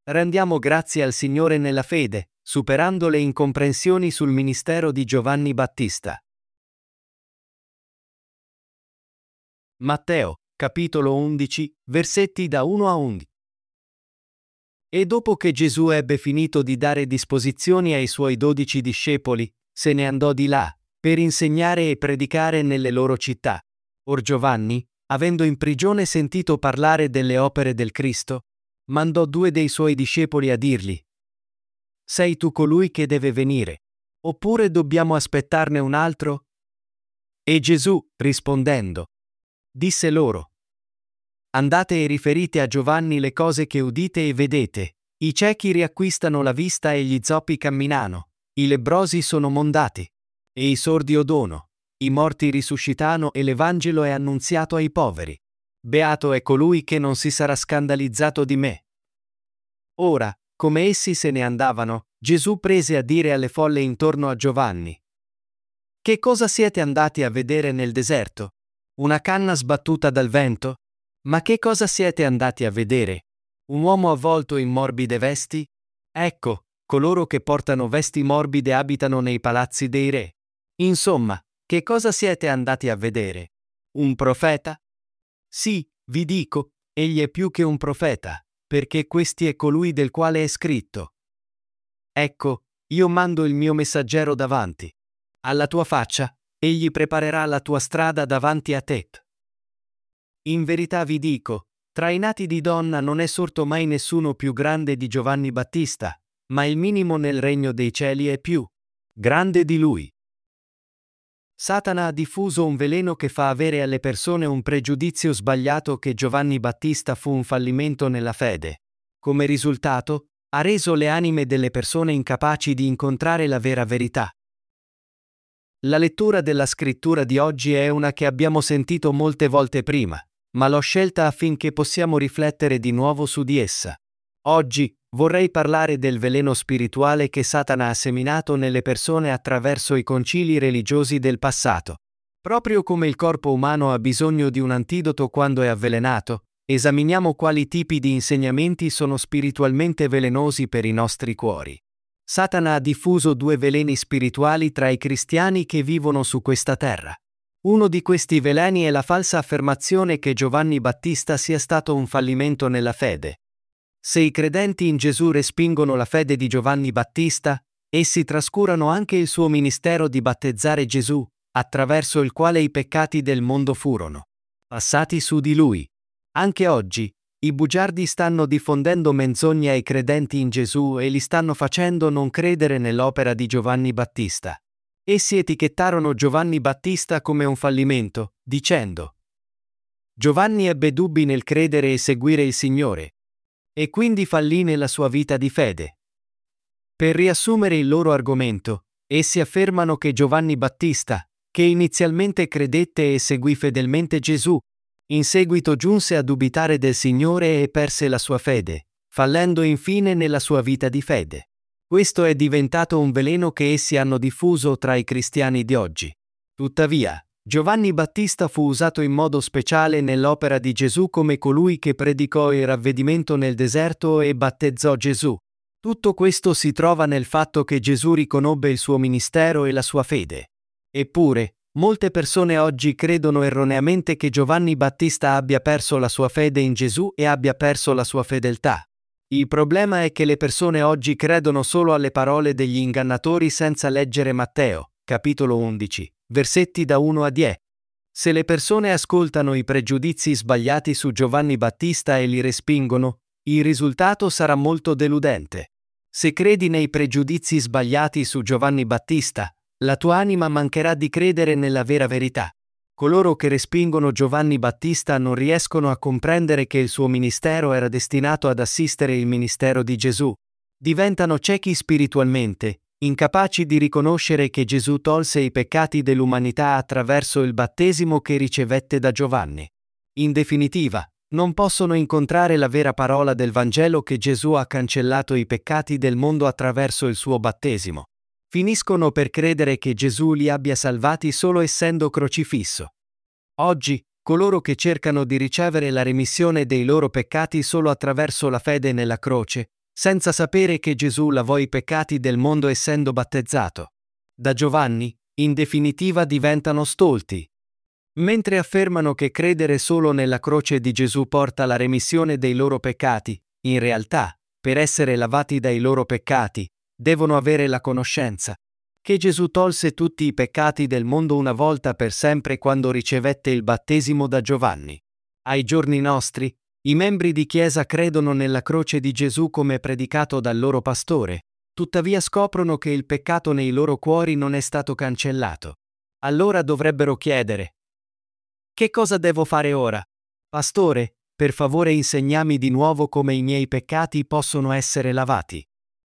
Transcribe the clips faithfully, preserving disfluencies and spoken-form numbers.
Rendiamo grazie al Signore nella fede, superando le incomprensioni sul ministero di Giovanni Battista. Matteo, capitolo undici, versetti da uno a undici. E dopo che Gesù ebbe finito di dare disposizioni ai suoi dodici discepoli, se ne andò di là, per insegnare e predicare nelle loro città. Or Giovanni, avendo in prigione sentito parlare delle opere del Cristo, mandò due dei suoi discepoli a dirgli: «Sei tu colui che deve venire? Oppure dobbiamo aspettarne un altro?» E Gesù, rispondendo, disse loro: «Andate e riferite a Giovanni le cose che udite e vedete: i ciechi riacquistano la vista e gli zoppi camminano, i lebbrosi sono mondati, e i sordi odono, i morti risuscitano e l'Evangelo è annunziato ai poveri. Beato è colui che non si sarà scandalizzato di me». Ora, come essi se ne andavano, Gesù prese a dire alle folle intorno a Giovanni: «Che cosa siete andati a vedere nel deserto? Una canna sbattuta dal vento? Ma che cosa siete andati a vedere? Un uomo avvolto in morbide vesti? Ecco, coloro che portano vesti morbide abitano nei palazzi dei re. Insomma, che cosa siete andati a vedere? Un profeta? Sì, vi dico, egli è più che un profeta, perché questi è colui del quale è scritto: «Ecco, io mando il mio messaggero davanti. Alla tua faccia, egli preparerà la tua strada davanti a te». In verità vi dico, tra i nati di donna non è sorto mai nessuno più grande di Giovanni Battista, ma il minimo nel regno dei cieli è più grande di lui. Satana ha diffuso un veleno che fa avere alle persone un pregiudizio sbagliato che Giovanni Battista fu un fallimento nella fede. Come risultato, ha reso le anime delle persone incapaci di incontrare la vera verità. La lettura della scrittura di oggi è una che abbiamo sentito molte volte prima, ma l'ho scelta affinché possiamo riflettere di nuovo su di essa. Oggi, vorrei parlare del veleno spirituale che Satana ha seminato nelle persone attraverso i concili religiosi del passato. Proprio come il corpo umano ha bisogno di un antidoto quando è avvelenato, esaminiamo quali tipi di insegnamenti sono spiritualmente velenosi per i nostri cuori. Satana ha diffuso due veleni spirituali tra i cristiani che vivono su questa terra. Uno di questi veleni è la falsa affermazione che Giovanni Battista sia stato un fallimento nella fede. Se i credenti in Gesù respingono la fede di Giovanni Battista, essi trascurano anche il suo ministero di battezzare Gesù, attraverso il quale i peccati del mondo furono passati su di lui. Anche oggi, i bugiardi stanno diffondendo menzogne ai credenti in Gesù e li stanno facendo non credere nell'opera di Giovanni Battista. Essi etichettarono Giovanni Battista come un fallimento, dicendo: «Giovanni ebbe dubbi nel credere e seguire il Signore, e quindi fallì nella sua vita di fede». Per riassumere il loro argomento, essi affermano che Giovanni Battista, che inizialmente credette e seguì fedelmente Gesù, in seguito giunse a dubitare del Signore e perse la sua fede, fallendo infine nella sua vita di fede. Questo è diventato un veleno che essi hanno diffuso tra i cristiani di oggi. Tuttavia, Giovanni Battista fu usato in modo speciale nell'opera di Gesù come colui che predicò il ravvedimento nel deserto e battezzò Gesù. Tutto questo si trova nel fatto che Gesù riconobbe il suo ministero e la sua fede. Eppure, molte persone oggi credono erroneamente che Giovanni Battista abbia perso la sua fede in Gesù e abbia perso la sua fedeltà. Il problema è che le persone oggi credono solo alle parole degli ingannatori senza leggere Matteo, capitolo undici, versetti da uno a dieci. Se le persone ascoltano i pregiudizi sbagliati su Giovanni Battista e li respingono, il risultato sarà molto deludente. Se credi nei pregiudizi sbagliati su Giovanni Battista, la tua anima mancherà di credere nella vera verità. Coloro che respingono Giovanni Battista non riescono a comprendere che il suo ministero era destinato ad assistere il ministero di Gesù. Diventano ciechi spiritualmente, incapaci di riconoscere che Gesù tolse i peccati dell'umanità attraverso il battesimo che ricevette da Giovanni. In definitiva, non possono incontrare la vera parola del Vangelo che Gesù ha cancellato i peccati del mondo attraverso il suo battesimo. Finiscono per credere che Gesù li abbia salvati solo essendo crocifisso. Oggi, coloro che cercano di ricevere la remissione dei loro peccati solo attraverso la fede nella croce, senza sapere che Gesù lavò i peccati del mondo essendo battezzato da Giovanni, in definitiva diventano stolti. Mentre affermano che credere solo nella croce di Gesù porta la remissione dei loro peccati, in realtà, per essere lavati dai loro peccati, devono avere la conoscenza che Gesù tolse tutti i peccati del mondo una volta per sempre quando ricevette il battesimo da Giovanni. Ai giorni nostri, i membri di Chiesa credono nella croce di Gesù come predicato dal loro pastore, tuttavia scoprono che il peccato nei loro cuori non è stato cancellato. Allora dovrebbero chiedere: che cosa devo fare ora? Pastore, per favore insegnami di nuovo come i miei peccati possono essere lavati.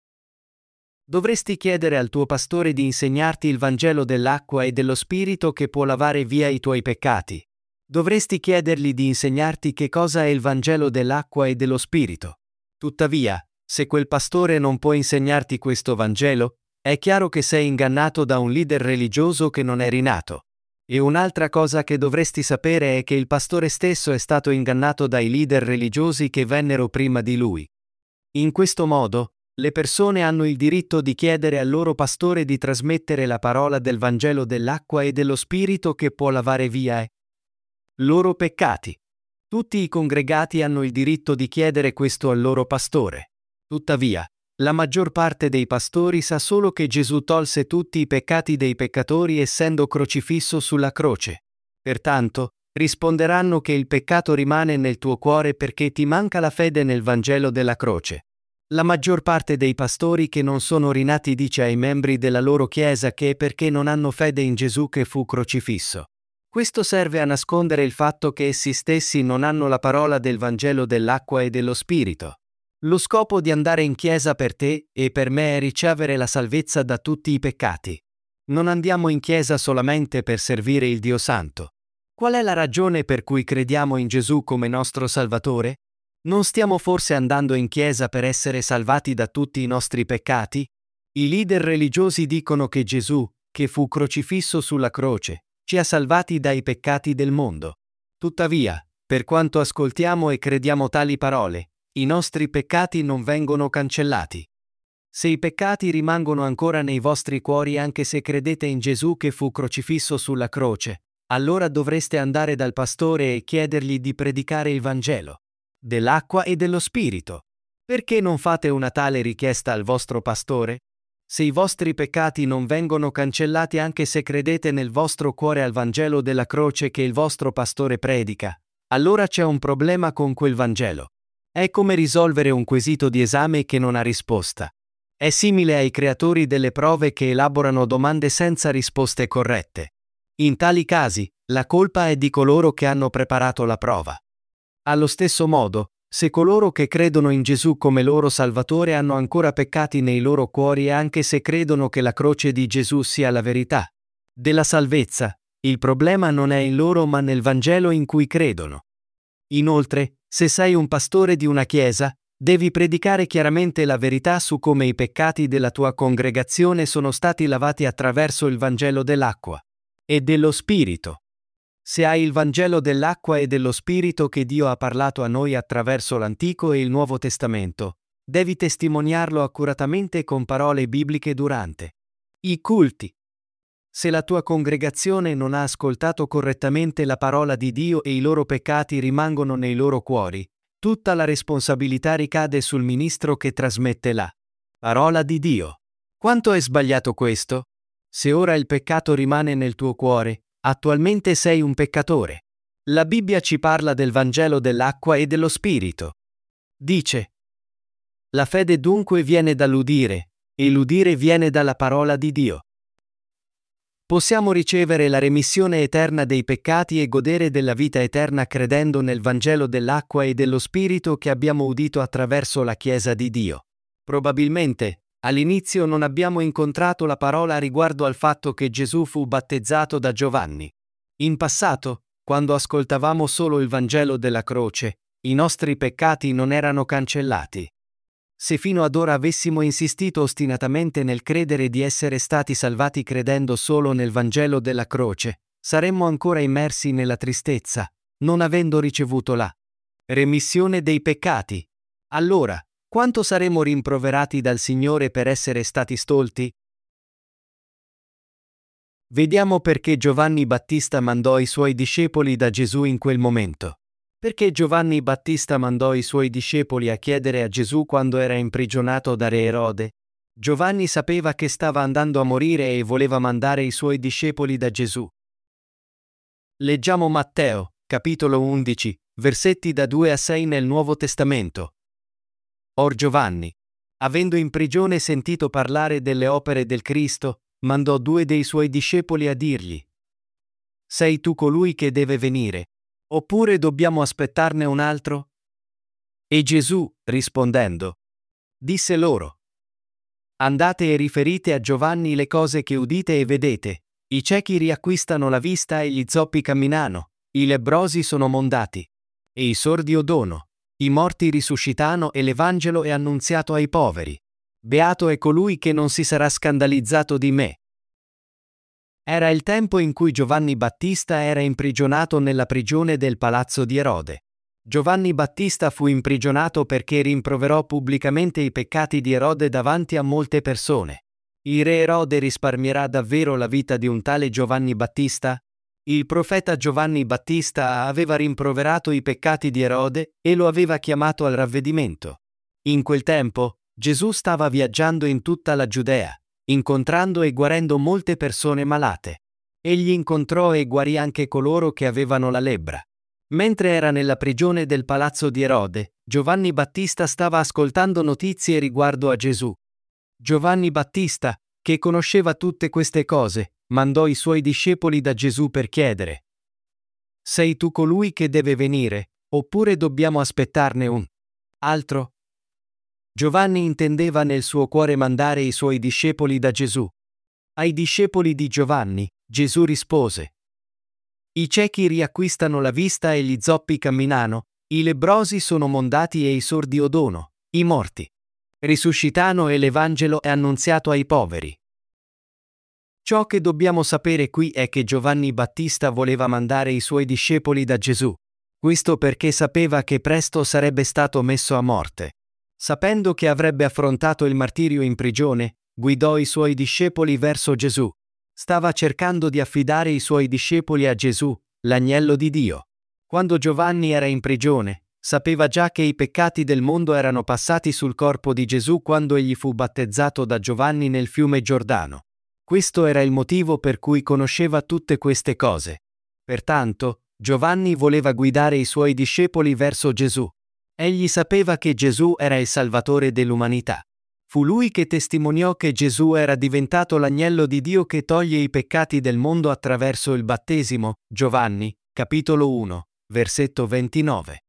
Dovresti chiedere al tuo pastore di insegnarti il Vangelo dell'acqua e dello Spirito che può lavare via i tuoi peccati. Dovresti chiedergli di insegnarti che cosa è il Vangelo dell'acqua e dello Spirito. Tuttavia, se quel pastore non può insegnarti questo Vangelo, è chiaro che sei ingannato da un leader religioso che non è rinato. E un'altra cosa che dovresti sapere è che il pastore stesso è stato ingannato dai leader religiosi che vennero prima di lui. In questo modo, le persone hanno il diritto di chiedere al loro pastore di trasmettere la parola del Vangelo dell'acqua e dello Spirito che può lavare via i loro peccati. Tutti i congregati hanno il diritto di chiedere questo al loro pastore. Tuttavia, la maggior parte dei pastori sa solo che Gesù tolse tutti i peccati dei peccatori essendo crocifisso sulla croce. Pertanto, risponderanno che il peccato rimane nel tuo cuore perché ti manca la fede nel Vangelo della croce. La maggior parte dei pastori che non sono rinati dice ai membri della loro chiesa che è perché non hanno fede in Gesù che fu crocifisso. Questo serve a nascondere il fatto che essi stessi non hanno la parola del Vangelo dell'acqua e dello Spirito. Lo scopo di andare in chiesa per te e per me è ricevere la salvezza da tutti i peccati. Non andiamo in chiesa solamente per servire il Dio Santo. Qual è la ragione per cui crediamo in Gesù come nostro Salvatore? Non stiamo forse andando in chiesa per essere salvati da tutti i nostri peccati? I leader religiosi dicono che Gesù, che fu crocifisso sulla croce, ci ha salvati dai peccati del mondo. Tuttavia, per quanto ascoltiamo e crediamo tali parole, i nostri peccati non vengono cancellati. Se i peccati rimangono ancora nei vostri cuori anche se credete in Gesù che fu crocifisso sulla croce, allora dovreste andare dal pastore e chiedergli di predicare il Vangelo dell'acqua e dello Spirito. Perché non fate una tale richiesta al vostro pastore? Se i vostri peccati non vengono cancellati anche se credete nel vostro cuore al Vangelo della croce che il vostro pastore predica, allora c'è un problema con quel Vangelo. È come risolvere un quesito di esame che non ha risposta. È simile ai creatori delle prove che elaborano domande senza risposte corrette. In tali casi, la colpa è di coloro che hanno preparato la prova. Allo stesso modo, se coloro che credono in Gesù come loro Salvatore hanno ancora peccati nei loro cuori anche se credono che la croce di Gesù sia la verità della salvezza, il problema non è in loro ma nel Vangelo in cui credono. Inoltre, se sei un pastore di una chiesa, devi predicare chiaramente la verità su come i peccati della tua congregazione sono stati lavati attraverso il Vangelo dell'acqua e dello Spirito. Se hai il Vangelo dell'acqua e dello Spirito che Dio ha parlato a noi attraverso l'Antico e il Nuovo Testamento, devi testimoniarlo accuratamente con parole bibliche durante i culti. Se la tua congregazione non ha ascoltato correttamente la parola di Dio e i loro peccati rimangono nei loro cuori, tutta la responsabilità ricade sul ministro che trasmette la parola di Dio. Quanto è sbagliato questo? Se ora il peccato rimane nel tuo cuore, attualmente sei un peccatore. La Bibbia ci parla del Vangelo dell'acqua e dello Spirito. Dice: la fede dunque viene dall'udire, e l'udire viene dalla parola di Dio. Possiamo ricevere la remissione eterna dei peccati e godere della vita eterna credendo nel Vangelo dell'acqua e dello Spirito che abbiamo udito attraverso la Chiesa di Dio. Probabilmente, all'inizio non abbiamo incontrato la parola riguardo al fatto che Gesù fu battezzato da Giovanni. In passato, quando ascoltavamo solo il Vangelo della croce, i nostri peccati non erano cancellati. Se fino ad ora avessimo insistito ostinatamente nel credere di essere stati salvati credendo solo nel Vangelo della croce, saremmo ancora immersi nella tristezza, non avendo ricevuto la remissione dei peccati. Allora, Quanto saremo rimproverati dal Signore per essere stati stolti? Vediamo perché Giovanni Battista mandò i suoi discepoli da Gesù in quel momento. Perché Giovanni Battista mandò i suoi discepoli a chiedere a Gesù quando era imprigionato da re Erode? Giovanni sapeva che stava andando a morire e voleva mandare i suoi discepoli da Gesù. Leggiamo Matteo, capitolo undici, versetti da due a sei nel Nuovo Testamento. Or Giovanni, avendo in prigione sentito parlare delle opere del Cristo, mandò due dei suoi discepoli a dirgli: Sei tu colui che deve venire? Oppure dobbiamo aspettarne un altro? E Gesù, rispondendo, disse loro: Andate e riferite a Giovanni le cose che udite e vedete. I ciechi riacquistano la vista e gli zoppi camminano, i lebbrosi sono mondati, e i sordi odono, i morti risuscitano e l'Evangelo è annunziato ai poveri. Beato è colui che non si sarà scandalizzato di me. Era il tempo in cui Giovanni Battista era imprigionato nella prigione del palazzo di Erode. Giovanni Battista fu imprigionato perché rimproverò pubblicamente i peccati di Erode davanti a molte persone. Il re Erode risparmierà davvero la vita di un tale Giovanni Battista? Il profeta Giovanni Battista aveva rimproverato i peccati di Erode e lo aveva chiamato al ravvedimento. In quel tempo, Gesù stava viaggiando in tutta la Giudea, incontrando e guarendo molte persone malate. Egli incontrò e guarì anche coloro che avevano la lebbra. Mentre era nella prigione del palazzo di Erode, Giovanni Battista stava ascoltando notizie riguardo a Gesù. Giovanni Battista, che conosceva tutte queste cose, mandò i suoi discepoli da Gesù per chiedere: Sei tu colui che deve venire, oppure dobbiamo aspettarne un altro? Giovanni intendeva nel suo cuore mandare i suoi discepoli da Gesù. Ai discepoli di Giovanni, Gesù rispose: I ciechi riacquistano la vista e gli zoppi camminano, i lebbrosi sono mondati e i sordi odono, i morti risuscitano e l'Evangelo è annunziato ai poveri. Ciò che dobbiamo sapere qui è che Giovanni Battista voleva mandare i suoi discepoli da Gesù. Questo perché sapeva che presto sarebbe stato messo a morte. Sapendo che avrebbe affrontato il martirio in prigione, guidò i suoi discepoli verso Gesù. Stava cercando di affidare i suoi discepoli a Gesù, l'agnello di Dio. Quando Giovanni era in prigione, sapeva già che i peccati del mondo erano passati sul corpo di Gesù quando egli fu battezzato da Giovanni nel fiume Giordano. Questo era il motivo per cui conosceva tutte queste cose. Pertanto, Giovanni voleva guidare i suoi discepoli verso Gesù. Egli sapeva che Gesù era il Salvatore dell'umanità. Fu lui che testimoniò che Gesù era diventato l'agnello di Dio che toglie i peccati del mondo attraverso il battesimo. Giovanni, capitolo uno, versetto ventinove.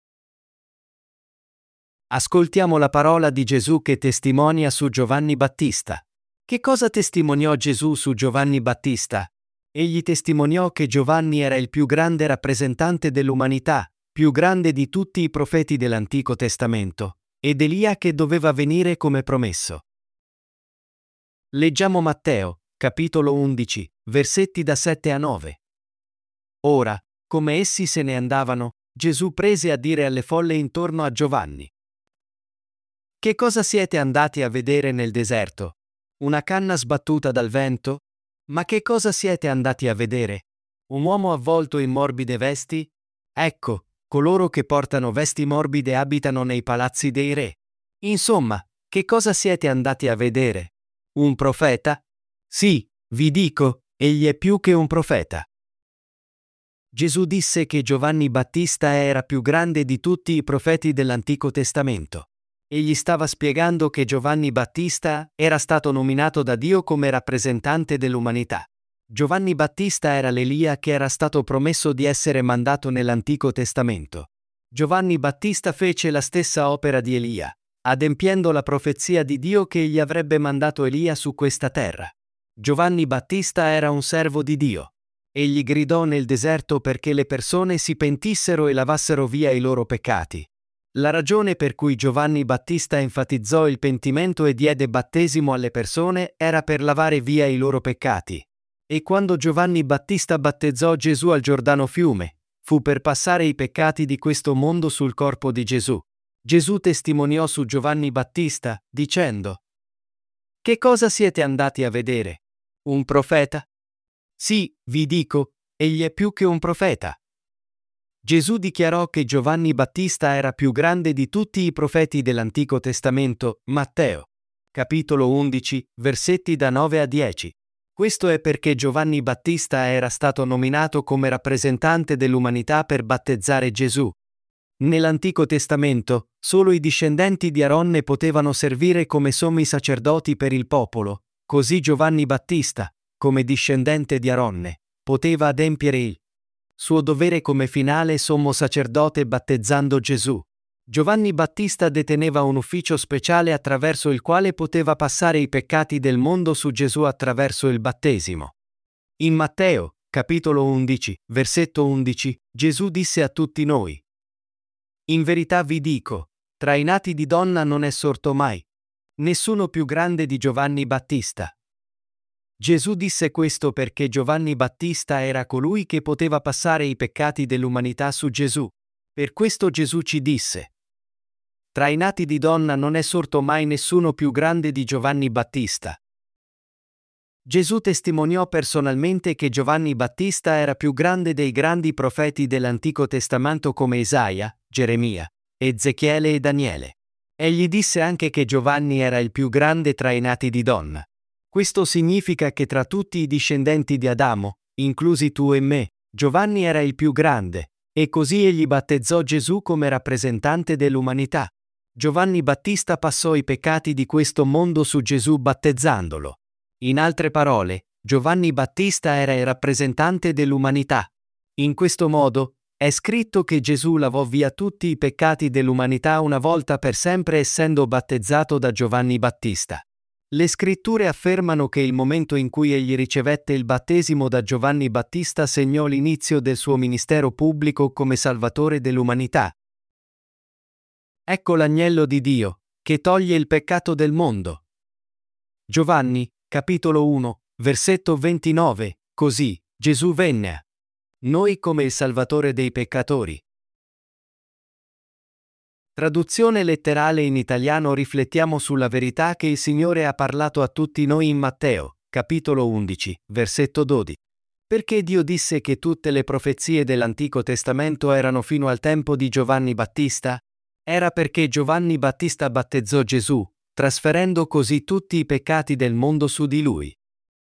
Ascoltiamo la parola di Gesù che testimonia su Giovanni Battista. Che cosa testimoniò Gesù su Giovanni Battista? Egli testimoniò che Giovanni era il più grande rappresentante dell'umanità, più grande di tutti i profeti dell'Antico Testamento, ed Elia che doveva venire come promesso. Leggiamo Matteo, capitolo undici, versetti da sette a nove. Ora, come essi se ne andavano, Gesù prese a dire alle folle intorno a Giovanni: Che cosa siete andati a vedere nel deserto? Una canna sbattuta dal vento? Ma che cosa siete andati a vedere? Un uomo avvolto in morbide vesti? Ecco, coloro che portano vesti morbide abitano nei palazzi dei re. Insomma, che cosa siete andati a vedere? Un profeta? Sì, vi dico, egli è più che un profeta. Gesù disse che Giovanni Battista era più grande di tutti i profeti dell'Antico Testamento. Egli stava spiegando che Giovanni Battista era stato nominato da Dio come rappresentante dell'umanità. Giovanni Battista era l'Elia che era stato promesso di essere mandato nell'Antico Testamento. Giovanni Battista fece la stessa opera di Elia, adempiendo la profezia di Dio che egli avrebbe mandato Elia su questa terra. Giovanni Battista era un servo di Dio. Egli gridò nel deserto perché le persone si pentissero e lavassero via i loro peccati. La ragione per cui Giovanni Battista enfatizzò il pentimento e diede battesimo alle persone era per lavare via i loro peccati. E quando Giovanni Battista battezzò Gesù al Giordano fiume, fu per passare i peccati di questo mondo sul corpo di Gesù. Gesù testimoniò su Giovanni Battista, dicendo: «Che cosa siete andati a vedere? Un profeta? Sì, vi dico, egli è più che un profeta». Gesù dichiarò che Giovanni Battista era più grande di tutti i profeti dell'Antico Testamento, Matteo. Capitolo undici, versetti da nove a dieci. Questo è perché Giovanni Battista era stato nominato come rappresentante dell'umanità per battezzare Gesù. Nell'Antico Testamento, solo i discendenti di Aronne potevano servire come sommi sacerdoti per il popolo, così Giovanni Battista, come discendente di Aronne, poteva adempiere il suo dovere come finale sommo sacerdote battezzando Gesù. Giovanni Battista deteneva un ufficio speciale attraverso il quale poteva passare i peccati del mondo su Gesù attraverso il battesimo. In Matteo, capitolo undici, versetto undici, Gesù disse a tutti noi: «In verità vi dico, tra i nati di donna non è sorto mai nessuno più grande di Giovanni Battista». Gesù disse questo perché Giovanni Battista era colui che poteva passare i peccati dell'umanità su Gesù. Per questo Gesù ci disse: «Tra i nati di donna non è sorto mai nessuno più grande di Giovanni Battista». Gesù testimoniò personalmente che Giovanni Battista era più grande dei grandi profeti dell'Antico Testamento come Isaia, Geremia, Ezechiele e Daniele. Egli disse anche che Giovanni era il più grande tra i nati di donna. Questo significa che tra tutti i discendenti di Adamo, inclusi tu e me, Giovanni era il più grande, e così egli battezzò Gesù come rappresentante dell'umanità. Giovanni Battista passò i peccati di questo mondo su Gesù battezzandolo. In altre parole, Giovanni Battista era il rappresentante dell'umanità. In questo modo, è scritto che Gesù lavò via tutti i peccati dell'umanità una volta per sempre essendo battezzato da Giovanni Battista. Le scritture affermano che il momento in cui egli ricevette il battesimo da Giovanni Battista segnò l'inizio del suo ministero pubblico come Salvatore dell'umanità. Ecco l'agnello di Dio, che toglie il peccato del mondo. Giovanni, capitolo uno, versetto ventinove, così, Gesù venne a noi come il Salvatore dei peccatori. Traduzione letterale in italiano. Riflettiamo sulla verità che il Signore ha parlato a tutti noi in Matteo, capitolo undici, versetto dodici. Perché Dio disse che tutte le profezie dell'Antico Testamento erano fino al tempo di Giovanni Battista? Era perché Giovanni Battista battezzò Gesù, trasferendo così tutti i peccati del mondo su di lui.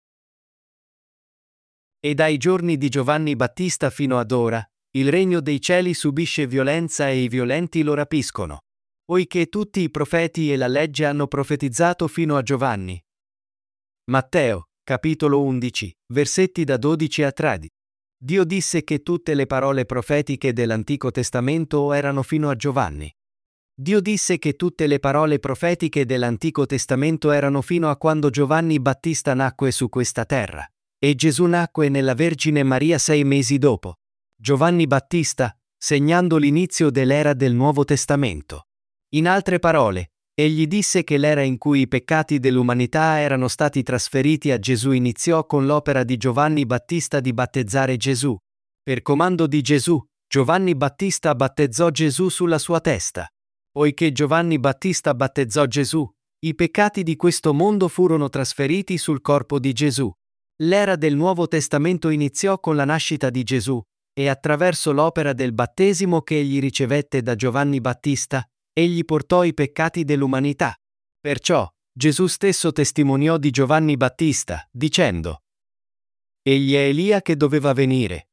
E dai giorni di Giovanni Battista fino ad ora, il regno dei cieli subisce violenza e i violenti lo rapiscono. Poiché tutti i profeti e la legge hanno profetizzato fino a Giovanni. Matteo, capitolo undici, versetti da dodici a tredici. Dio disse che tutte le parole profetiche dell'Antico Testamento erano fino a Giovanni. Dio disse che tutte le parole profetiche dell'Antico Testamento erano fino a quando Giovanni Battista nacque su questa terra. E Gesù nacque nella Vergine Maria sei mesi dopo Giovanni Battista, segnando l'inizio dell'era del Nuovo Testamento. In altre parole, egli disse che l'era in cui i peccati dell'umanità erano stati trasferiti a Gesù iniziò con l'opera di Giovanni Battista di battezzare Gesù. Per comando di Gesù, Giovanni Battista battezzò Gesù sulla sua testa. Poiché Giovanni Battista battezzò Gesù, i peccati di questo mondo furono trasferiti sul corpo di Gesù. L'era del Nuovo Testamento iniziò con la nascita di Gesù, e attraverso l'opera del battesimo che egli ricevette da Giovanni Battista, egli portò i peccati dell'umanità. Perciò, Gesù stesso testimoniò di Giovanni Battista, dicendo: «Egli è Elia che doveva venire».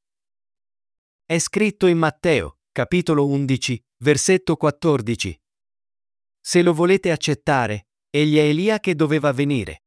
È scritto in Matteo, capitolo undici, versetto quattordici. Se lo volete accettare, egli è Elia che doveva venire.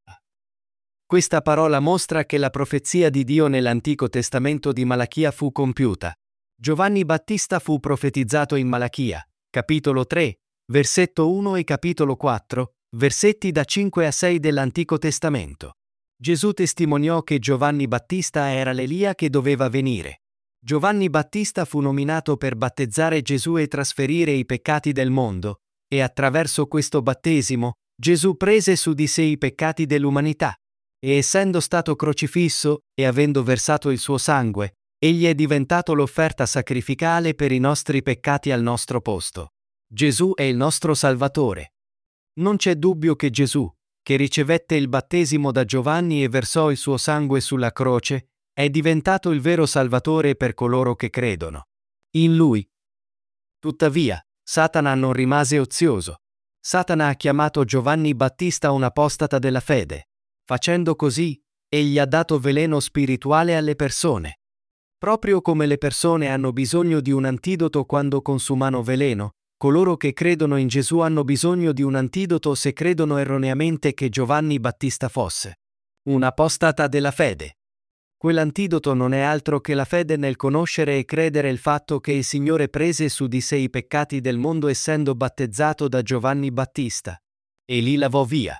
Questa parola mostra che la profezia di Dio nell'Antico Testamento di Malachia fu compiuta. Giovanni Battista fu profetizzato in Malachia, capitolo tre, versetto uno e capitolo quattro, versetti da cinque a sei dell'Antico Testamento. Gesù testimoniò che Giovanni Battista era l'Elia che doveva venire. Giovanni Battista fu nominato per battezzare Gesù e trasferire i peccati del mondo, e attraverso questo battesimo, Gesù prese su di sé i peccati dell'umanità. E essendo stato crocifisso, e avendo versato il suo sangue, egli è diventato l'offerta sacrificale per i nostri peccati al nostro posto. Gesù è il nostro Salvatore. Non c'è dubbio che Gesù, che ricevette il battesimo da Giovanni e versò il suo sangue sulla croce, è diventato il vero Salvatore per coloro che credono in Lui. Tuttavia, Satana non rimase ozioso. Satana ha chiamato Giovanni Battista un apostata della fede. Facendo così, egli ha dato veleno spirituale alle persone. Proprio come le persone hanno bisogno di un antidoto quando consumano veleno, coloro che credono in Gesù hanno bisogno di un antidoto se credono erroneamente che Giovanni Battista fosse un apostata della fede. Quell'antidoto non è altro che la fede nel conoscere e credere il fatto che il Signore prese su di sé i peccati del mondo essendo battezzato da Giovanni Battista e li lavò via.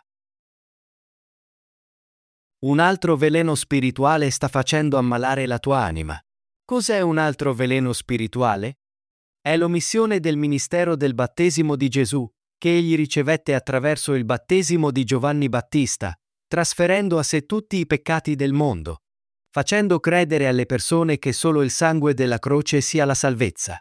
Un altro veleno spirituale sta facendo ammalare la tua anima. Cos'è un altro veleno spirituale? È l'omissione del ministero del battesimo di Gesù, che egli ricevette attraverso il battesimo di Giovanni Battista, trasferendo a sé tutti i peccati del mondo, facendo credere alle persone che solo il sangue della croce sia la salvezza.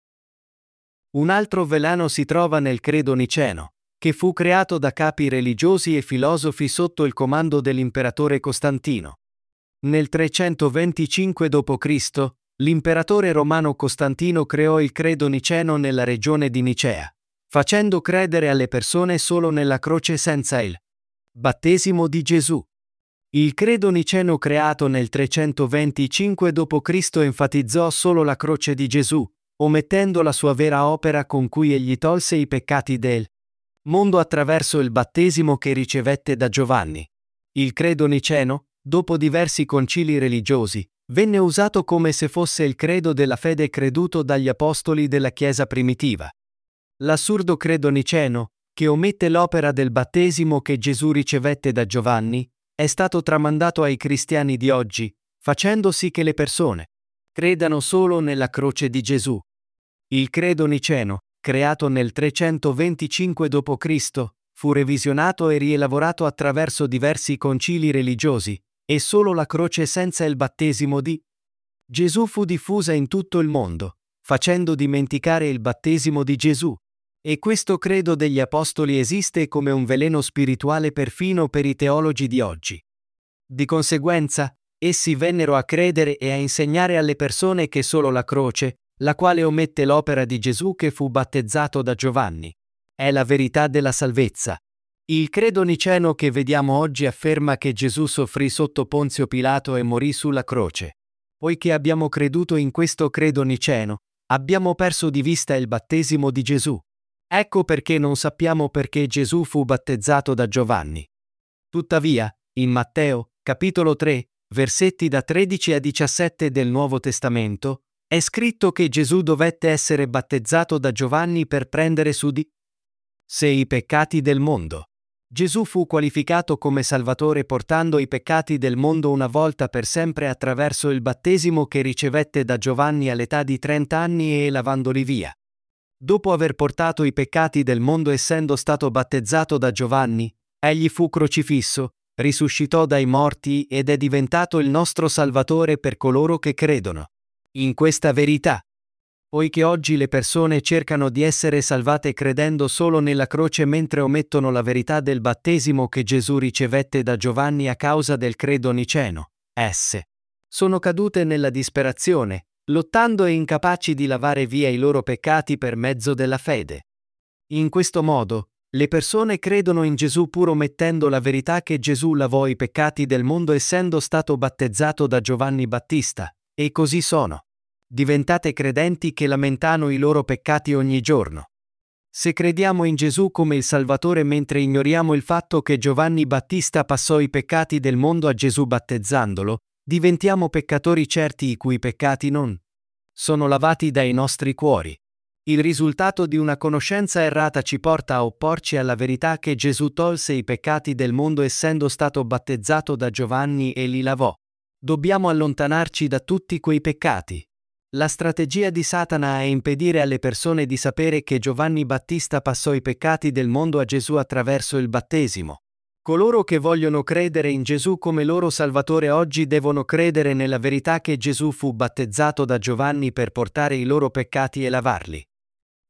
Un altro veleno si trova nel credo niceno, che fu creato da capi religiosi e filosofi sotto il comando dell'imperatore Costantino. Nel trecentoventicinque dopo Cristo, l'imperatore romano Costantino creò il credo niceno nella regione di Nicea, facendo credere alle persone solo nella croce senza il battesimo di Gesù. Il credo niceno creato nel trecentoventicinque dopo Cristo enfatizzò solo la croce di Gesù, omettendo la sua vera opera con cui egli tolse i peccati del mondo attraverso il battesimo che ricevette da Giovanni. Il credo niceno, dopo diversi concili religiosi, venne usato come se fosse il credo della fede creduto dagli apostoli della Chiesa primitiva. L'assurdo credo niceno, che omette l'opera del battesimo che Gesù ricevette da Giovanni, è stato tramandato ai cristiani di oggi, facendo sì che le persone credano solo nella croce di Gesù. Il credo niceno, creato nel trecentoventicinque dopo Cristo, fu revisionato e rielaborato attraverso diversi concili religiosi, e solo la croce senza il battesimo di Gesù fu diffusa in tutto il mondo, facendo dimenticare il battesimo di Gesù. E questo credo degli apostoli esiste come un veleno spirituale perfino per i teologi di oggi. Di conseguenza, essi vennero a credere e a insegnare alle persone che solo la croce, la quale omette l'opera di Gesù che fu battezzato da Giovanni, è la verità della salvezza. Il credo niceno che vediamo oggi afferma che Gesù soffrì sotto Ponzio Pilato e morì sulla croce. Poiché abbiamo creduto in questo credo niceno, abbiamo perso di vista il battesimo di Gesù. Ecco perché non sappiamo perché Gesù fu battezzato da Giovanni. Tuttavia, in Matteo, capitolo tre, versetti da tredici a diciassette del Nuovo Testamento, è scritto che Gesù dovette essere battezzato da Giovanni per prendere su di sé i peccati del mondo. Gesù fu qualificato come Salvatore portando i peccati del mondo una volta per sempre attraverso il battesimo che ricevette da Giovanni all'età di trenta anni e lavandoli via. Dopo aver portato i peccati del mondo essendo stato battezzato da Giovanni, egli fu crocifisso, risuscitò dai morti ed è diventato il nostro Salvatore per coloro che credono in questa verità. Poiché oggi le persone cercano di essere salvate credendo solo nella croce mentre omettono la verità del battesimo che Gesù ricevette da Giovanni a causa del credo niceno, esse sono cadute nella disperazione, lottando e incapaci di lavare via i loro peccati per mezzo della fede. In questo modo, le persone credono in Gesù pur omettendo la verità che Gesù lavò i peccati del mondo essendo stato battezzato da Giovanni Battista, e così sono diventate credenti che lamentano i loro peccati ogni giorno. Se crediamo in Gesù come il Salvatore mentre ignoriamo il fatto che Giovanni Battista passò i peccati del mondo a Gesù battezzandolo, diventiamo peccatori certi i cui peccati non sono lavati dai nostri cuori. Il risultato di una conoscenza errata ci porta a opporci alla verità che Gesù tolse i peccati del mondo essendo stato battezzato da Giovanni e li lavò. Dobbiamo allontanarci da tutti quei peccati. La strategia di Satana è impedire alle persone di sapere che Giovanni Battista passò i peccati del mondo a Gesù attraverso il battesimo. Coloro che vogliono credere in Gesù come loro Salvatore oggi devono credere nella verità che Gesù fu battezzato da Giovanni per portare i loro peccati e lavarli.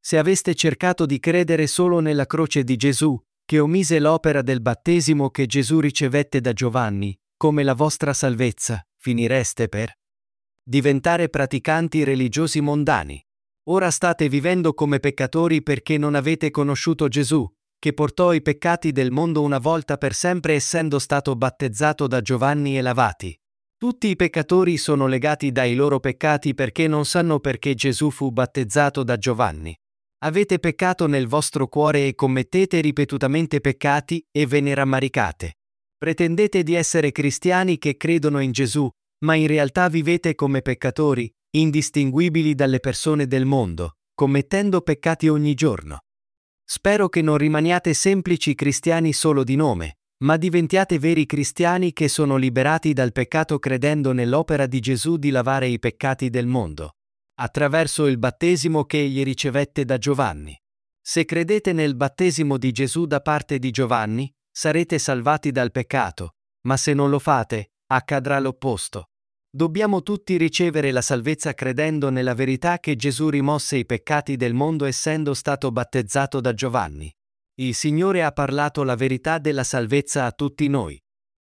Se aveste cercato di credere solo nella croce di Gesù, che omise l'opera del battesimo che Gesù ricevette da Giovanni, come la vostra salvezza, finireste per diventare praticanti religiosi mondani. Ora state vivendo come peccatori perché non avete conosciuto Gesù, che portò i peccati del mondo una volta per sempre essendo stato battezzato da Giovanni e lavati. Tutti i peccatori sono legati dai loro peccati perché non sanno perché Gesù fu battezzato da Giovanni. Avete peccato nel vostro cuore e commettete ripetutamente peccati e ve ne rammaricate. Pretendete di essere cristiani che credono in Gesù, ma in realtà vivete come peccatori, indistinguibili dalle persone del mondo, commettendo peccati ogni giorno. Spero che non rimaniate semplici cristiani solo di nome, ma diventiate veri cristiani che sono liberati dal peccato credendo nell'opera di Gesù di lavare i peccati del mondo, attraverso il battesimo che egli ricevette da Giovanni. Se credete nel battesimo di Gesù da parte di Giovanni, sarete salvati dal peccato, ma se non lo fate, accadrà l'opposto. Dobbiamo tutti ricevere la salvezza credendo nella verità che Gesù rimosse i peccati del mondo essendo stato battezzato da Giovanni. Il Signore ha parlato la verità della salvezza a tutti noi.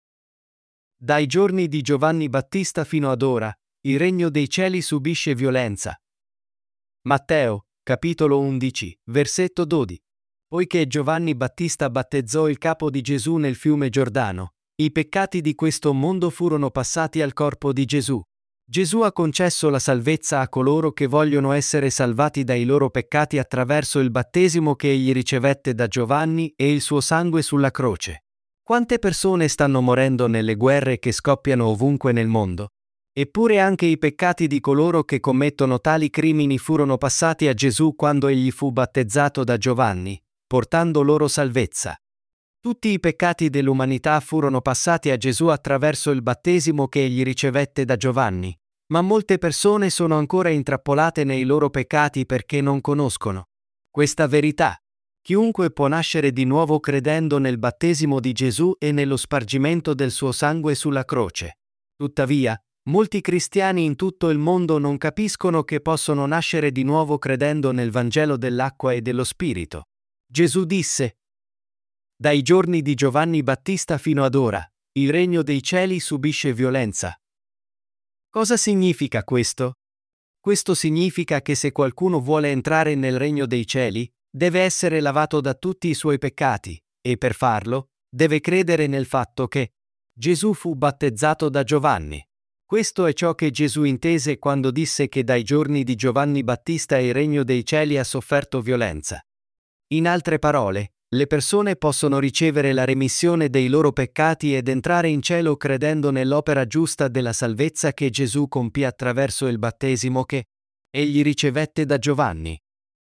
Dai giorni di Giovanni Battista fino ad ora, il regno dei cieli subisce violenza. Matteo, capitolo undici, versetto dodici. Poiché Giovanni Battista battezzò il capo di Gesù nel fiume Giordano, i peccati di questo mondo furono passati al corpo di Gesù. Gesù ha concesso la salvezza a coloro che vogliono essere salvati dai loro peccati attraverso il battesimo che egli ricevette da Giovanni e il suo sangue sulla croce. Quante persone stanno morendo nelle guerre che scoppiano ovunque nel mondo? Eppure anche i peccati di coloro che commettono tali crimini furono passati a Gesù quando egli fu battezzato da Giovanni, portando loro salvezza. Tutti i peccati dell'umanità furono passati a Gesù attraverso il battesimo che egli ricevette da Giovanni, ma molte persone sono ancora intrappolate nei loro peccati perché non conoscono questa verità. Chiunque può nascere di nuovo credendo nel battesimo di Gesù e nello spargimento del suo sangue sulla croce. Tuttavia, molti cristiani in tutto il mondo non capiscono che possono nascere di nuovo credendo nel Vangelo dell'acqua e dello Spirito. Gesù disse: dai giorni di Giovanni Battista fino ad ora, il regno dei cieli subisce violenza. Cosa significa questo? Questo significa che se qualcuno vuole entrare nel regno dei cieli, deve essere lavato da tutti i suoi peccati, e per farlo, deve credere nel fatto che Gesù fu battezzato da Giovanni. Questo è ciò che Gesù intese quando disse che dai giorni di Giovanni Battista il regno dei cieli ha sofferto violenza. In altre parole, le persone possono ricevere la remissione dei loro peccati ed entrare in cielo credendo nell'opera giusta della salvezza che Gesù compì attraverso il battesimo che egli ricevette da Giovanni.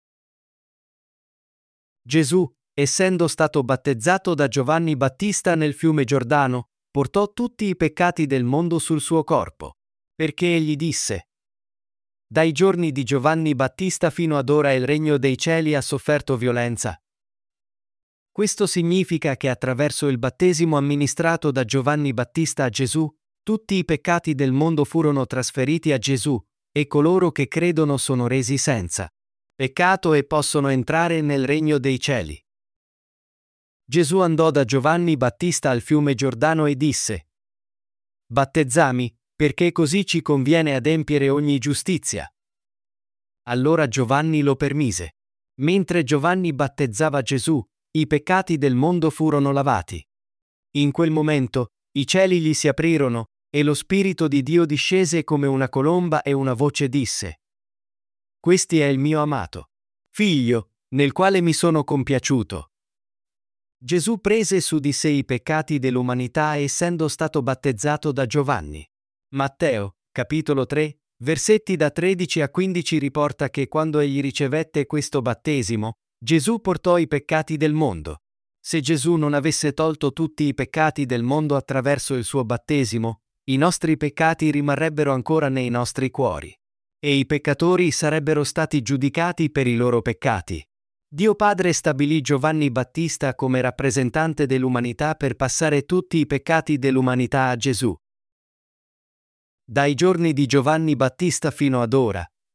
Gesù, essendo stato battezzato da Giovanni Battista nel fiume Giordano, portò tutti i peccati del mondo sul suo corpo, perché egli disse: dai giorni di Giovanni Battista fino ad ora il regno dei cieli ha sofferto violenza. Questo significa che attraverso il battesimo amministrato da Giovanni Battista a Gesù, tutti i peccati del mondo furono trasferiti a Gesù, e coloro che credono sono resi senza peccato e possono entrare nel regno dei cieli. Gesù andò da Giovanni Battista al fiume Giordano e disse: battezzami, perché così ci conviene adempiere ogni giustizia. Allora Giovanni lo permise. Mentre Giovanni battezzava Gesù, i peccati del mondo furono lavati. In quel momento, i cieli gli si aprirono, e lo Spirito di Dio discese come una colomba e una voce disse: questi è il mio amato figlio, nel quale mi sono compiaciuto. Gesù prese su di sé i peccati dell'umanità essendo stato battezzato da Giovanni. Matteo, capitolo tre, versetti da tredici a quindici riporta che quando egli ricevette questo battesimo, Gesù portò i peccati del mondo. Se Gesù non avesse tolto tutti i peccati del mondo attraverso il suo battesimo, i nostri peccati rimarrebbero ancora nei nostri cuori. E i peccatori sarebbero stati giudicati per i loro peccati. Dio Padre stabilì Giovanni Battista come rappresentante dell'umanità per passare tutti i peccati dell'umanità a Gesù. Dai giorni di Giovanni Battista fino ad ora,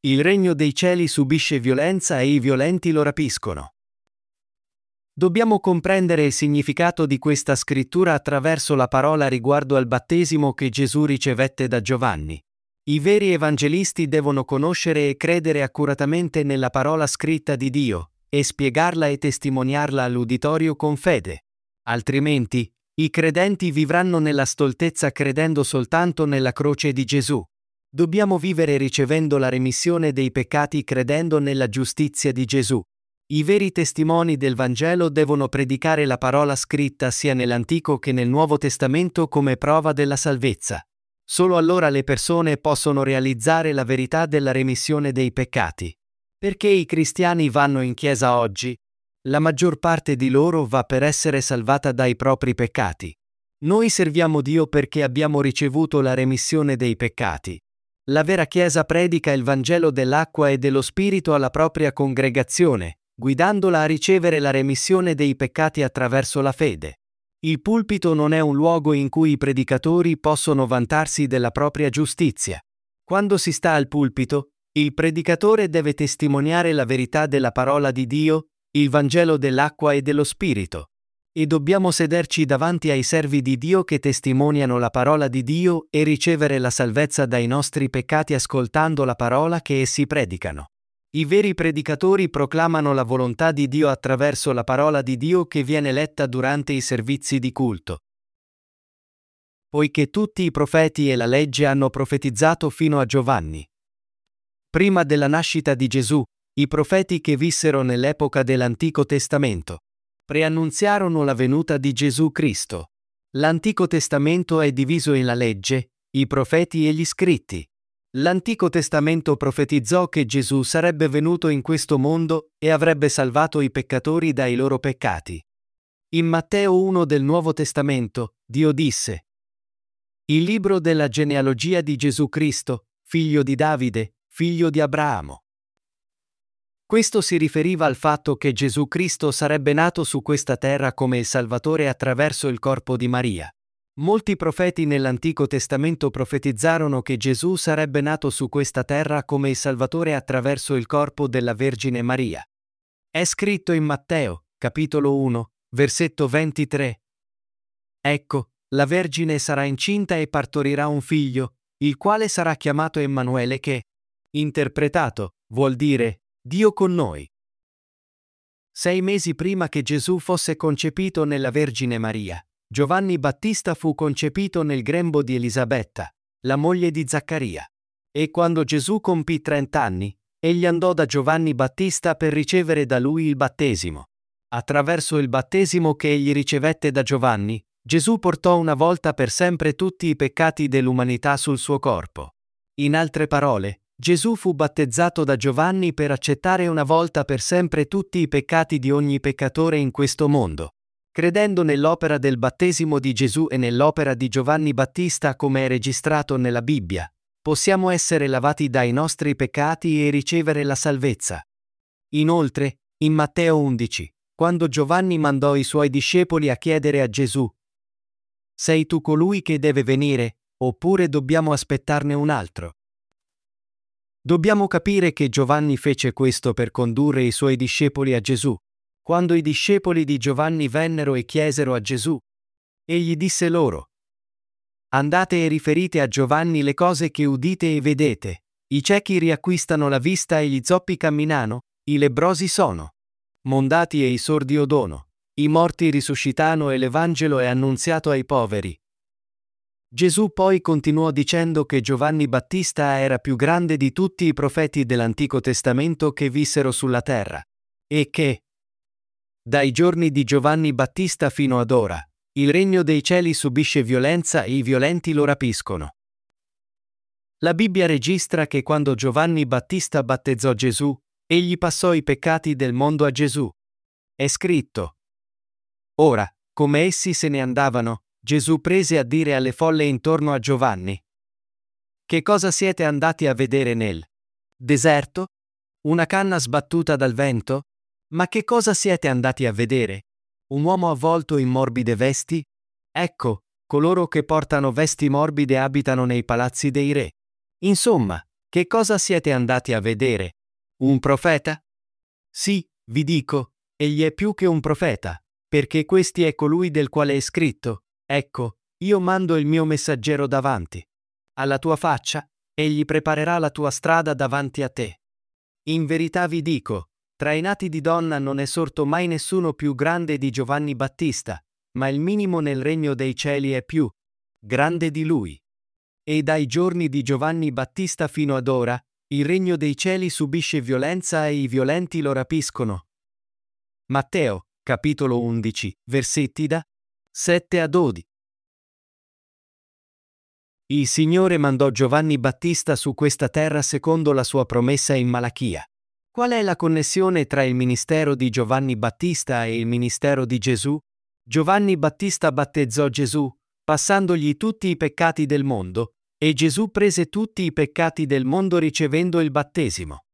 Il regno dei cieli subisce violenza e i violenti lo rapiscono. Dobbiamo comprendere il significato di questa scrittura attraverso la parola riguardo al battesimo che Gesù ricevette da Giovanni. I veri evangelisti devono conoscere e credere accuratamente nella parola scritta di Dio, e spiegarla e testimoniarla all'uditorio con fede. Altrimenti, i credenti vivranno nella stoltezza credendo soltanto nella croce di Gesù. Dobbiamo vivere ricevendo la remissione dei peccati credendo nella giustizia di Gesù. I veri testimoni del Vangelo devono predicare la parola scritta sia nell'Antico che nel Nuovo Testamento come prova della salvezza. Solo allora le persone possono realizzare la verità della remissione dei peccati. Perché i cristiani vanno in chiesa oggi? La maggior parte di loro va per essere salvata dai propri peccati. Noi serviamo Dio perché abbiamo ricevuto la remissione dei peccati. La vera Chiesa predica il Vangelo dell'acqua e dello Spirito alla propria congregazione, guidandola a ricevere la remissione dei peccati attraverso la fede. Il pulpito non è un luogo in cui i predicatori possono vantarsi della propria giustizia. Quando si sta al pulpito, il predicatore deve testimoniare la verità della parola di Dio, il Vangelo dell'acqua e dello Spirito. E dobbiamo sederci davanti ai servi di Dio che testimoniano la parola di Dio e ricevere la salvezza dai nostri peccati ascoltando la parola che essi predicano. I veri predicatori proclamano la volontà di Dio attraverso la parola di Dio che viene letta durante i servizi di culto. Poiché tutti i profeti e la legge hanno profetizzato fino a Giovanni. Prima della nascita di Gesù, i profeti che vissero nell'epoca dell'Antico Testamento preannunziarono la venuta di Gesù Cristo. L'Antico Testamento è diviso in la legge, i profeti e gli scritti. L'Antico Testamento profetizzò che Gesù sarebbe venuto in questo mondo e avrebbe salvato i peccatori dai loro peccati. In Matteo uno del Nuovo Testamento, Dio disse: Il libro della genealogia di Gesù Cristo, figlio di Davide, figlio di Abramo. Questo si riferiva al fatto che Gesù Cristo sarebbe nato su questa terra come il Salvatore attraverso il corpo di Maria. Molti profeti nell'Antico Testamento profetizzarono che Gesù sarebbe nato su questa terra come il Salvatore attraverso il corpo della Vergine Maria. È scritto in Matteo, capitolo uno, versetto ventitré. Ecco, la Vergine sarà incinta e partorirà un figlio, il quale sarà chiamato Emmanuele che, interpretato, vuol dire, Dio con noi. Sei mesi prima che Gesù fosse concepito nella Vergine Maria, Giovanni Battista fu concepito nel grembo di Elisabetta, la moglie di Zaccaria. E quando Gesù compì trent'anni, egli andò da Giovanni Battista per ricevere da lui il battesimo. Attraverso il battesimo che egli ricevette da Giovanni, Gesù portò una volta per sempre tutti i peccati dell'umanità sul suo corpo. In altre parole, Gesù fu battezzato da Giovanni per accettare una volta per sempre tutti i peccati di ogni peccatore in questo mondo. Credendo nell'opera del battesimo di Gesù e nell'opera di Giovanni Battista come è registrato nella Bibbia, possiamo essere lavati dai nostri peccati e ricevere la salvezza. Inoltre, in Matteo undici, quando Giovanni mandò i suoi discepoli a chiedere a Gesù: Sei tu colui che deve venire, oppure dobbiamo aspettarne un altro? Dobbiamo capire che Giovanni fece questo per condurre i suoi discepoli a Gesù. Quando i discepoli di Giovanni vennero e chiesero a Gesù, egli disse loro: Andate e riferite a Giovanni le cose che udite e vedete. I ciechi riacquistano la vista e gli zoppi camminano, i lebbrosi sono mondati e i sordi odono, i morti risuscitano e l'Evangelo è annunziato ai poveri. Gesù poi continuò dicendo che Giovanni Battista era più grande di tutti i profeti dell'Antico Testamento che vissero sulla terra, e che, dai giorni di Giovanni Battista fino ad ora, il regno dei cieli subisce violenza e i violenti lo rapiscono. La Bibbia registra che quando Giovanni Battista battezzò Gesù, egli passò i peccati del mondo a Gesù. È scritto: Ora, come essi se ne andavano, Gesù prese a dire alle folle intorno a Giovanni: Che cosa siete andati a vedere nel deserto? Una canna sbattuta dal vento? Ma che cosa siete andati a vedere? Un uomo avvolto in morbide vesti? Ecco, coloro che portano vesti morbide abitano nei palazzi dei re. Insomma, Che cosa siete andati a vedere? Un profeta? Sì, vi dico, egli è più che un profeta, perché questi è colui del quale è scritto: ecco, io mando il mio messaggero davanti. Alla tua faccia, egli preparerà la tua strada davanti a te. In verità vi dico, tra i nati di donna non è sorto mai nessuno più grande di Giovanni Battista, ma il minimo nel regno dei cieli è più grande di lui. E dai giorni di Giovanni Battista fino ad ora, il regno dei cieli subisce violenza e i violenti lo rapiscono. Matteo, capitolo undici, versetti da sette a dodici. Il Signore mandò Giovanni Battista su questa terra secondo la sua promessa in Malachia. Qual è la connessione tra il ministero di Giovanni Battista e il ministero di Gesù? Giovanni Battista battezzò Gesù, passandogli tutti i peccati del mondo, e Gesù prese tutti i peccati del mondo ricevendo il battesimo.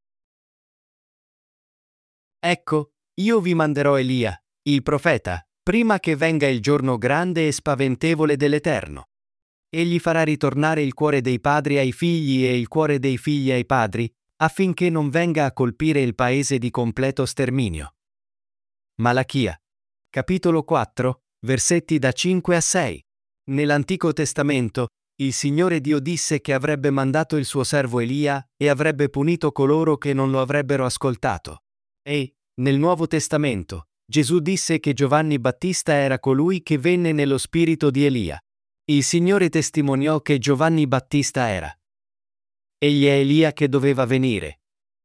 Ecco, io vi manderò Elia, il profeta, prima che venga il giorno grande e spaventevole dell'Eterno. Egli farà ritornare il cuore dei padri ai figli e il cuore dei figli ai padri, affinché non venga a colpire il paese di completo sterminio. Malachia, capitolo quattro, versetti da cinque a sei. Nell'Antico Testamento, il Signore Dio disse che avrebbe mandato il suo servo Elia e avrebbe punito coloro che non lo avrebbero ascoltato. E, nel Nuovo Testamento, Gesù disse che Giovanni Battista era colui che venne nello spirito di Elia. Il Signore testimoniò che Giovanni Battista era. Egli è Elia che doveva venire.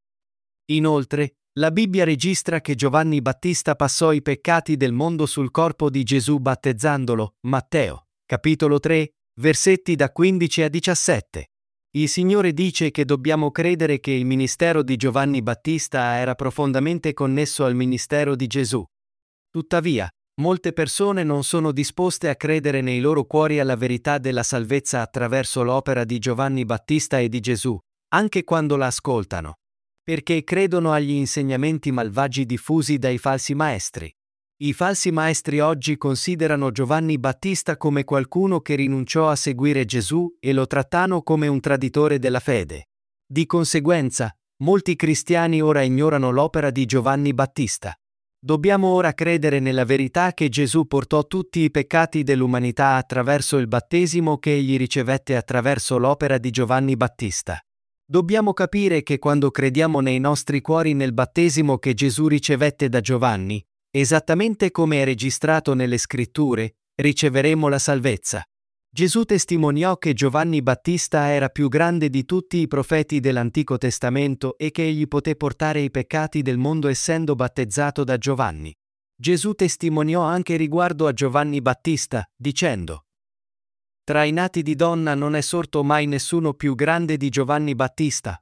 Inoltre, la Bibbia registra che Giovanni Battista passò i peccati del mondo sul corpo di Gesù battezzandolo, Matteo, capitolo tre, versetti da quindici a diciassette. Il Signore dice che dobbiamo credere che il ministero di Giovanni Battista era profondamente connesso al ministero di Gesù. Tuttavia, molte persone non sono disposte a credere nei loro cuori alla verità della salvezza attraverso l'opera di Giovanni Battista e di Gesù, anche quando la ascoltano, perché credono agli insegnamenti malvagi diffusi dai falsi maestri. I falsi maestri oggi considerano Giovanni Battista come qualcuno che rinunciò a seguire Gesù e lo trattano come un traditore della fede. Di conseguenza, molti cristiani ora ignorano l'opera di Giovanni Battista. Dobbiamo ora credere nella verità che Gesù portò tutti i peccati dell'umanità attraverso il battesimo che egli ricevette attraverso l'opera di Giovanni Battista. Dobbiamo capire che quando crediamo nei nostri cuori nel battesimo che Gesù ricevette da Giovanni, esattamente come è registrato nelle Scritture, riceveremo la salvezza. Gesù testimoniò che Giovanni Battista era più grande di tutti i profeti dell'Antico Testamento e che egli poté portare i peccati del mondo essendo battezzato da Giovanni. Gesù testimoniò anche riguardo a Giovanni Battista, dicendo: Tra i nati di donna non è sorto mai nessuno più grande di Giovanni Battista.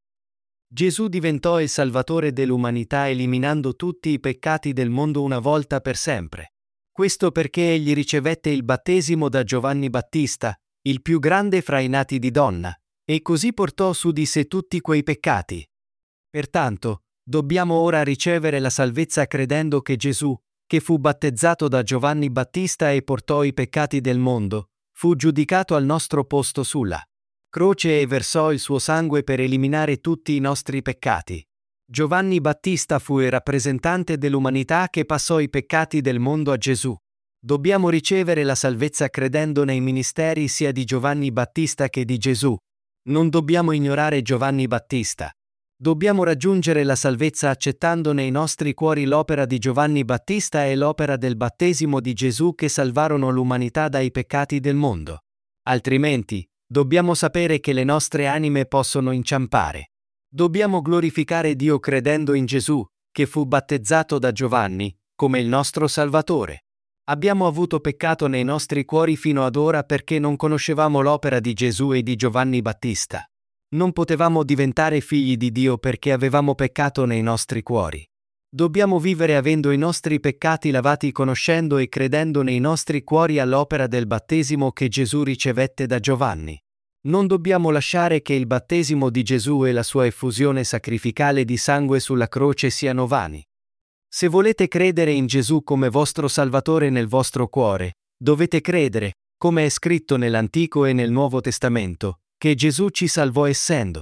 Gesù diventò il Salvatore dell'umanità eliminando tutti i peccati del mondo una volta per sempre. Questo perché egli ricevette il battesimo da Giovanni Battista, il più grande fra i nati di donna, e così portò su di sé tutti quei peccati. Pertanto, dobbiamo ora ricevere la salvezza credendo che Gesù, che fu battezzato da Giovanni Battista e portò i peccati del mondo, fu giudicato al nostro posto sulla croce e versò il suo sangue per eliminare tutti i nostri peccati. Giovanni Battista fu il rappresentante dell'umanità che passò i peccati del mondo a Gesù. Dobbiamo ricevere la salvezza credendo nei ministeri sia di Giovanni Battista che di Gesù. Non dobbiamo ignorare Giovanni Battista. Dobbiamo raggiungere la salvezza accettando nei nostri cuori l'opera di Giovanni Battista e l'opera del battesimo di Gesù che salvarono l'umanità dai peccati del mondo. Altrimenti, dobbiamo sapere che le nostre anime possono inciampare. Dobbiamo glorificare Dio credendo in Gesù, che fu battezzato da Giovanni, come il nostro Salvatore. Abbiamo avuto peccato nei nostri cuori fino ad ora perché non conoscevamo l'opera di Gesù e di Giovanni Battista. Non potevamo diventare figli di Dio perché avevamo peccato nei nostri cuori. Dobbiamo vivere avendo i nostri peccati lavati conoscendo e credendo nei nostri cuori all'opera del battesimo che Gesù ricevette da Giovanni. Non dobbiamo lasciare che il battesimo di Gesù e la sua effusione sacrificale di sangue sulla croce siano vani. Se volete credere in Gesù come vostro Salvatore nel vostro cuore, dovete credere, come è scritto nell'Antico e nel Nuovo Testamento, che Gesù ci salvò essendo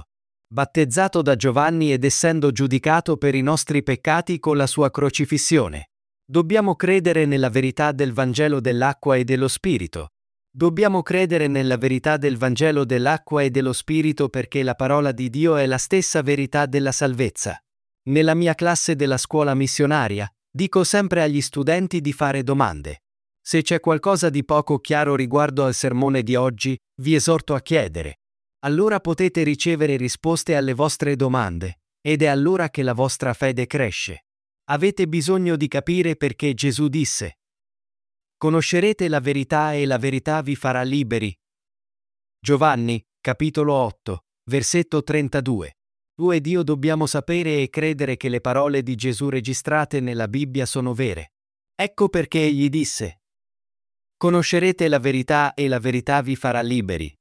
battezzato da Giovanni ed essendo giudicato per i nostri peccati con la sua crocifissione. Dobbiamo credere nella verità del Vangelo dell'acqua e dello Spirito. Dobbiamo credere nella verità del Vangelo dell'acqua e dello Spirito perché la parola di Dio è la stessa verità della salvezza. Nella mia classe della scuola missionaria, dico sempre agli studenti di fare domande. Se c'è qualcosa di poco chiaro riguardo al sermone di oggi, vi esorto a chiedere. Allora potete ricevere risposte alle vostre domande, ed è allora che la vostra fede cresce. Avete bisogno di capire perché Gesù disse: conoscerete la verità e la verità vi farà liberi. Giovanni, capitolo otto, versetto trentadue. Tu ed io dobbiamo sapere e credere che le parole di Gesù registrate nella Bibbia sono vere. Ecco perché egli disse: conoscerete la verità e la verità vi farà liberi.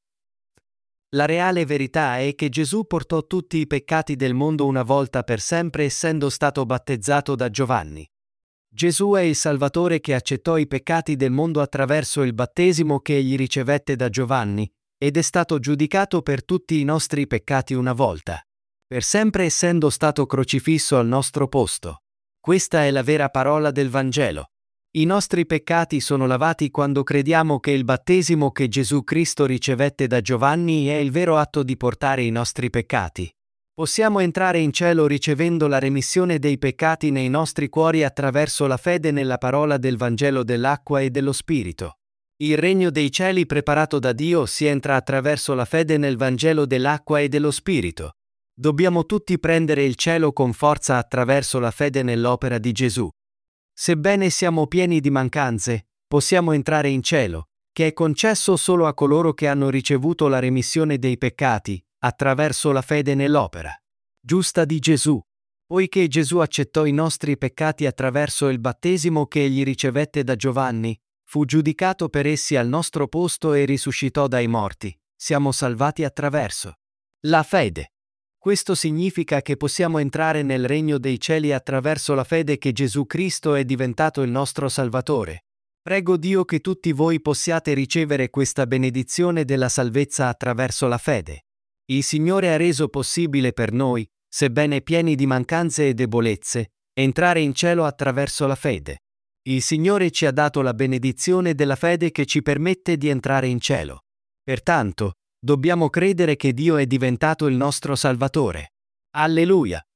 La reale verità è che Gesù portò tutti i peccati del mondo una volta per sempre essendo stato battezzato da Giovanni. Gesù è il Salvatore che accettò i peccati del mondo attraverso il battesimo che egli ricevette da Giovanni, ed è stato giudicato per tutti i nostri peccati una volta, per sempre essendo stato crocifisso al nostro posto. Questa è la vera parola del Vangelo. I nostri peccati sono lavati quando crediamo che il battesimo che Gesù Cristo ricevette da Giovanni è il vero atto di portare i nostri peccati. Possiamo entrare in cielo ricevendo la remissione dei peccati nei nostri cuori attraverso la fede nella parola del Vangelo dell'acqua e dello Spirito. Il regno dei cieli preparato da Dio si entra attraverso la fede nel Vangelo dell'acqua e dello Spirito. Dobbiamo tutti prendere il cielo con forza attraverso la fede nell'opera di Gesù. Sebbene siamo pieni di mancanze, possiamo entrare in cielo, che è concesso solo a coloro che hanno ricevuto la remissione dei peccati, attraverso la fede nell'opera giusta di Gesù. Poiché Gesù accettò i nostri peccati attraverso il battesimo che egli ricevette da Giovanni, fu giudicato per essi al nostro posto e risuscitò dai morti, siamo salvati attraverso la fede. Questo significa che possiamo entrare nel regno dei cieli attraverso la fede che Gesù Cristo è diventato il nostro Salvatore. Prego Dio che tutti voi possiate ricevere questa benedizione della salvezza attraverso la fede. Il Signore ha reso possibile per noi, sebbene pieni di mancanze e debolezze, entrare in cielo attraverso la fede. Il Signore ci ha dato la benedizione della fede che ci permette di entrare in cielo. Pertanto, dobbiamo credere che Dio è diventato il nostro Salvatore. Alleluia!